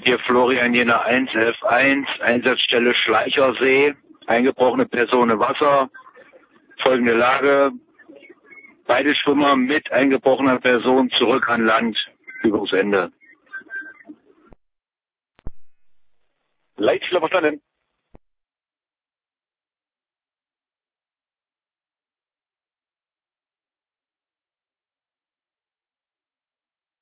Hier Florian Jena 111.1, Einsatzstelle Schleichersee, eingebrochene Person im Wasser. Folgende Lage: Beide Schwimmer mit eingebrochener Person zurück an Land. Übungsende. Leitstelle verstanden.